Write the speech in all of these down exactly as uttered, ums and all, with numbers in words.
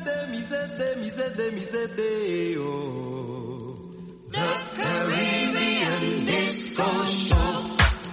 de, mi se de, mi se de, mi se de, oh. The Caribbean Disco Show.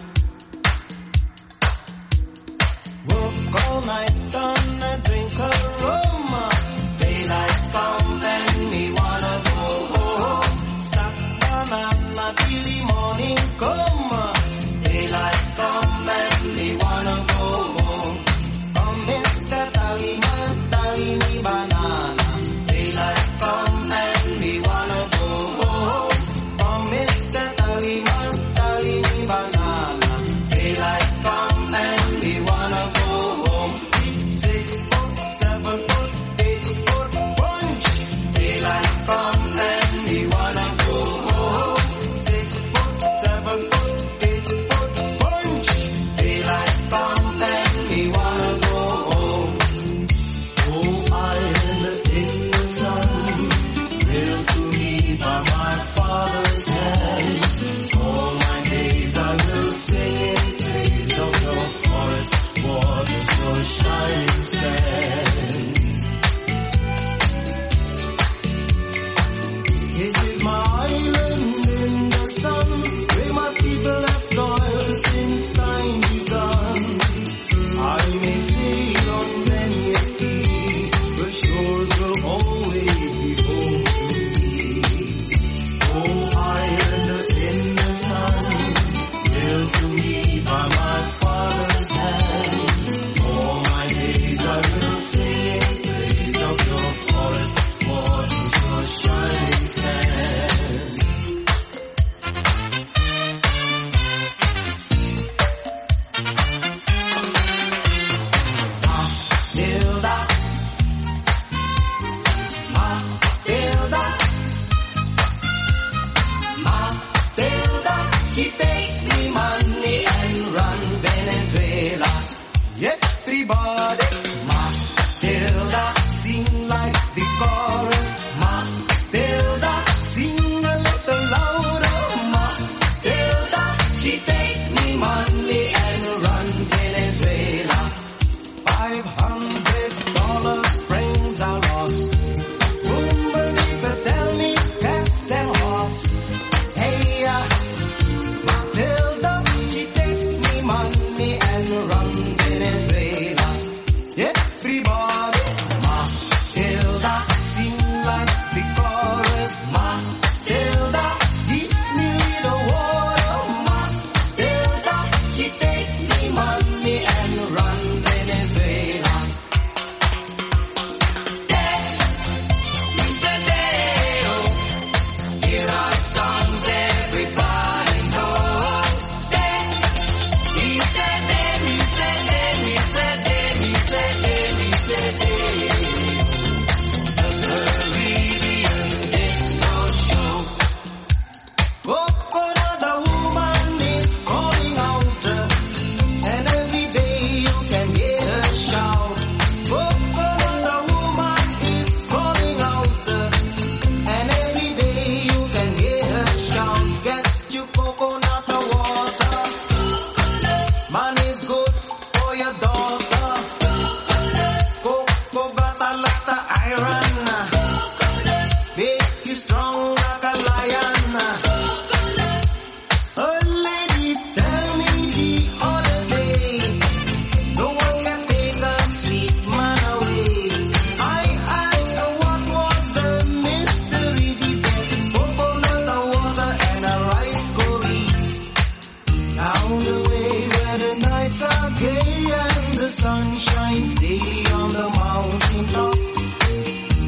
Work all night on a drink of rum. Daylight come and me wanna go home. Stop banana till the morning come. Daylight come and me wanna go home. Oh, Mister Tallyman, tally me banana. Daylight come and me wanna go home. Oh, Mister Tallyman, tally me banana. Daylight come and me wanna go home. Six foot, seven foot, eight foot punch. Daylight come and me wanna go home. Six foot, seven foot, eight foot punch. Daylight come and me wanna go home. Oh, island in the sun, built to me by my father's hand. All my days I will sing in praise of your forest waters, your shining sand. This is my island in the sun, where my people have toiled since time begun. I may sail on many a sea, the shores will always be home to me. Oh, island in the sun, built to me by my father's hand. All my days I will sing in praise of your forest waters, your shining sand. Matilda, Matilda, Matilda, she take me money and run Venezuela. Everybody, Matilda, sing like the chorus. Matilda, sing a little louder. Matilda, she take me money and run Venezuela. Five hundred dollars friends I lost. Woman, people tell me Captain Horse. Hey, uh, Matilda, she take me money and run Venezuela. Everybody, Matilda, sing like the chorus. Matilda, give me little water. Matilda, she take me money and run Venezuela. Here are songs everybody knows. He said them, he said them, he said them, he said them, he said them. The Caribbean Disco Show. Oh, another woman is calling out, and every day you can hear her shout. Oh, another woman is calling out, and every day you can hear her shout. Get you coconut water. Man is good for your daughter. Cocoa got a lot of iron. Make you strong like a lion. A lady tell me the other day, no one can take a sweet man away. I asked her what was the mystery. She said coconut water and a rice curry. Down the way where the nights are gay and the sun shines daily on the mountain top.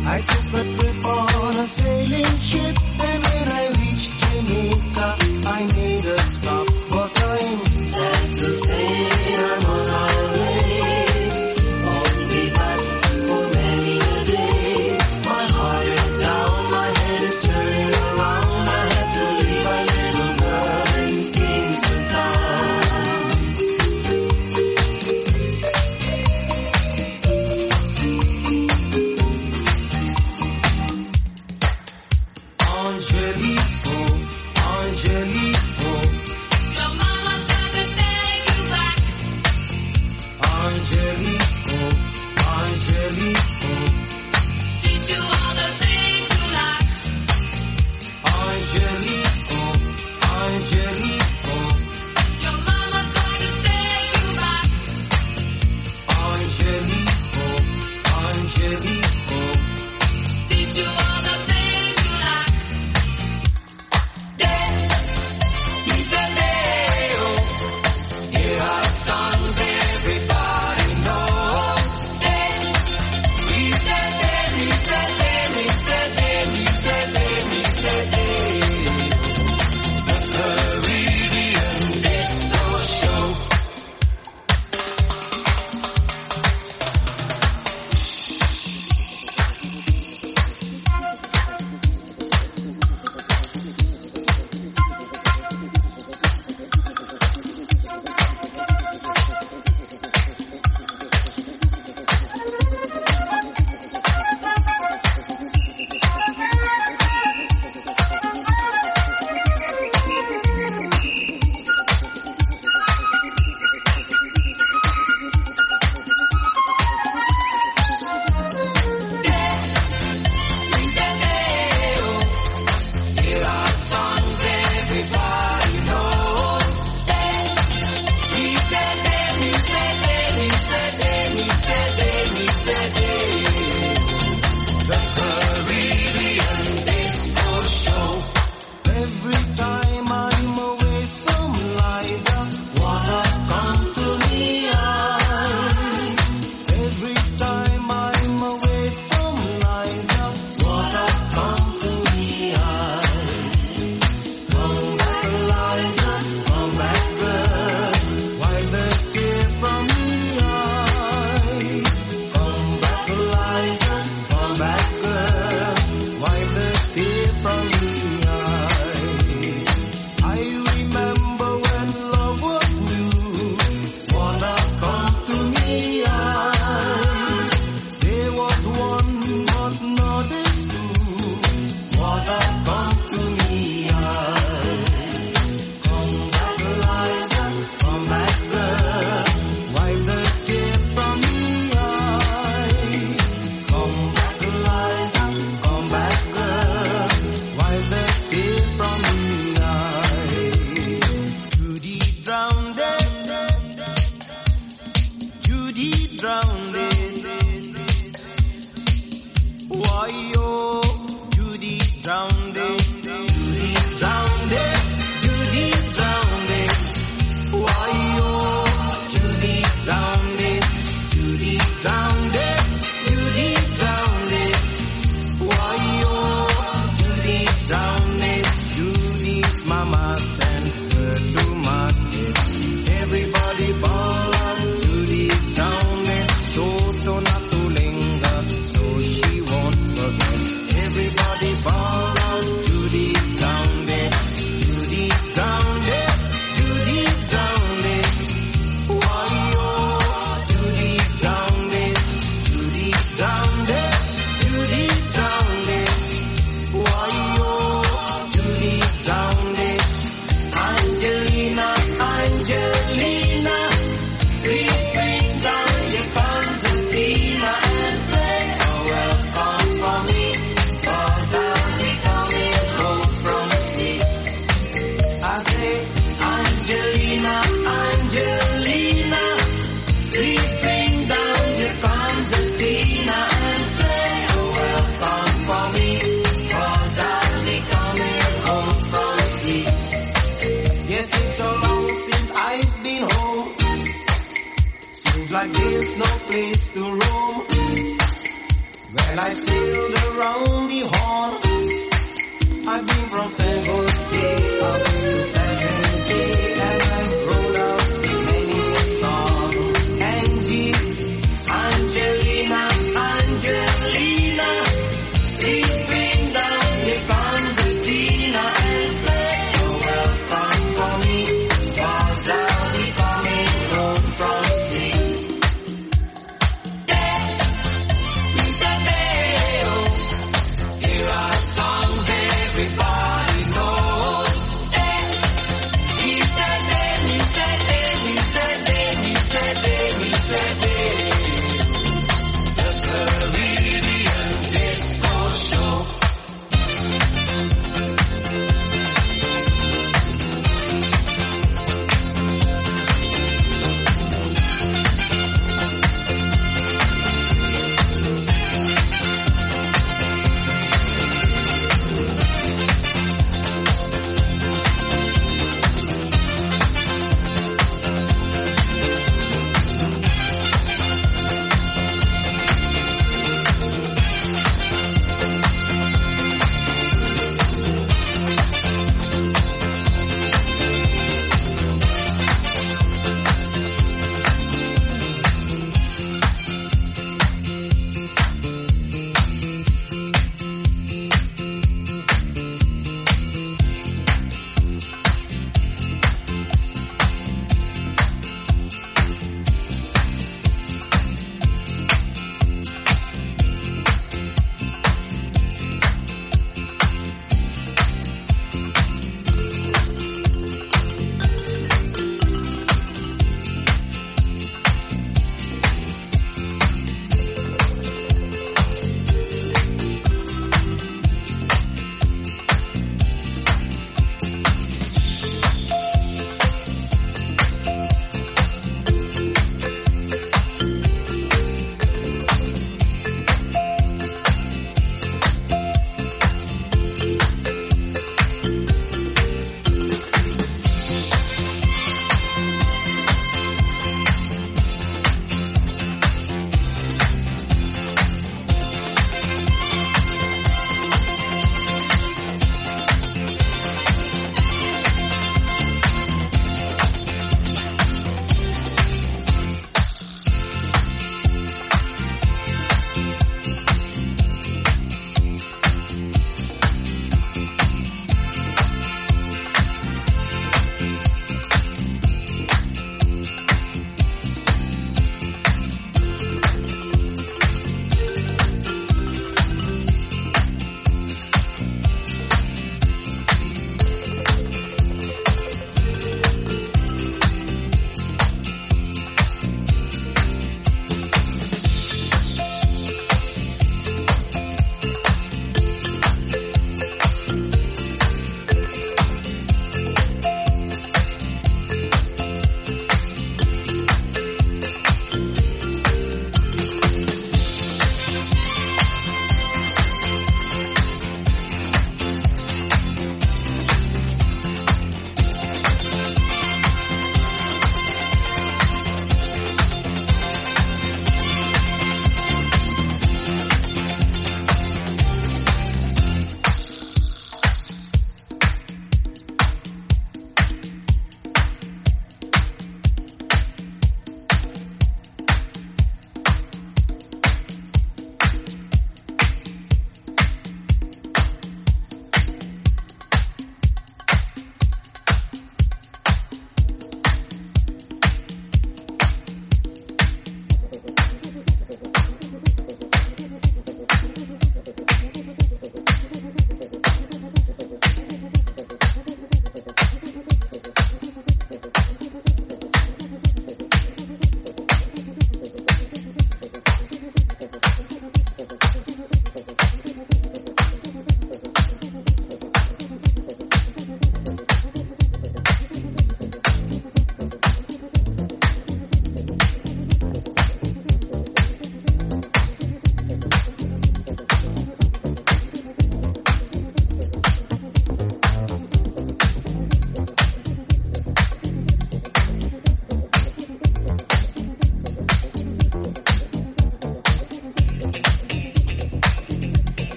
drowned it, Judy drowned it, Judy drowned it. Why oh, Judy drowned it, Judy drowned it, Judy drowned it. Why oh, Judy drowned it. Judy's mama sent her to market. Everybody ball up, Judy drowned it. Toto not to linger, so she won't forget. Everybody ball out, Judy drowned it, Judy drowned it, Judy drowned it. Why oh, Judy drowned it, Judy drowned it, Judy drowned it. Why oh, Judy drowned it. Angelina, Angelina, please bring down your concertina and play a welcome for me, 'cause I'll be coming home from sea. I say, Angelina, Angelina, please bring down your concertina and play a welcome for me, 'cause I'll be coming home from sea. Yes, it's so long since I've been home. Seems like there's no place to roam. Well, I sailed around the horn. I've been from San Jose up